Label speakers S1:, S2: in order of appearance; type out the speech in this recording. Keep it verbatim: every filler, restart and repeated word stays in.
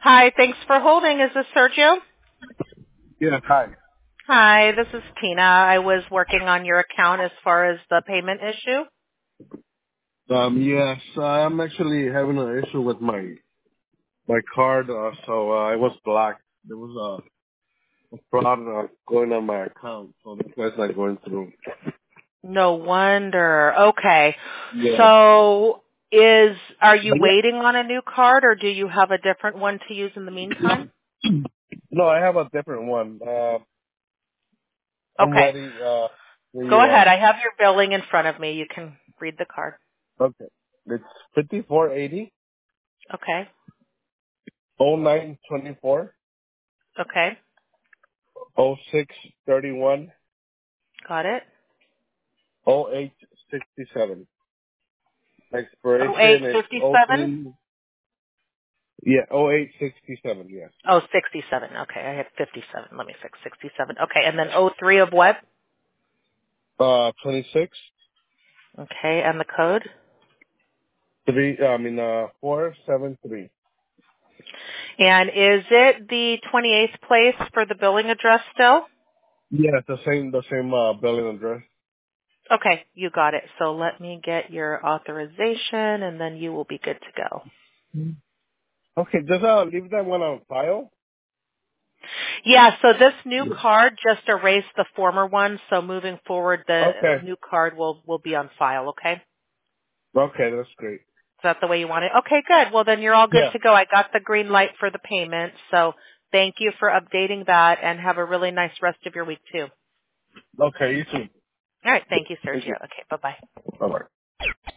S1: Hi, thanks for holding. Is this Sergio?
S2: Yeah, hi.
S1: Hi, this is Tina. I was working on your account as far as the payment issue.
S2: Um, yes, I'm actually having an issue with my my card. Uh, so uh, I was blocked. There was a, a fraud uh, going on my account, so that's why it's not going through.
S1: No wonder. Okay.
S2: Yeah.
S1: So is are you
S2: But yeah.
S1: waiting on a new card or do you have a different one to use in the meantime?
S2: No, I have a different one. Uh, I'm
S1: Okay.
S2: ready. Uh, when
S1: Go
S2: you
S1: ahead.
S2: are.
S1: I have your billing in front of me. You can read the card.
S2: Okay. It's fifty-four eighty
S1: Okay.
S2: oh nine twenty-four
S1: Okay.
S2: oh six thirty-one
S1: Got it.
S2: oh eight sixty-seven.
S1: Oh eight
S2: Expiration is
S1: fifty
S2: oh
S1: seven.
S2: three. Yeah, oh eight sixty-seven. Yes.
S1: Oh, sixty-seven. Okay. I had fifty-seven. Let me fix sixty-seven. Okay. And then oh three of what?
S2: Uh, twenty-six.
S1: Okay. And the code?
S2: Three, I mean, uh, four, seven, three.
S1: And is it the twenty-eighth place for the billing address still?
S2: Yeah, the same, the same, uh, billing address.
S1: Okay, you got it. So let me get your authorization and then you will be good to go.
S2: Okay, just, uh, leave that one on file.
S1: Yeah, so this new card just erased the former one, so moving forward the
S2: Okay.
S1: new card will, will be on file, okay? Is
S2: Okay, that's great.
S1: that the way you want it? Okay, good. Well then you're all good
S2: Yeah.
S1: to go. I got the green light for the payment, so thank you for updating that and have a really nice rest of your week too.
S2: Okay, you too.
S1: All right, thank you,
S2: Thank
S1: Sergio.
S2: you.
S1: Okay, bye-bye.
S2: Bye-bye.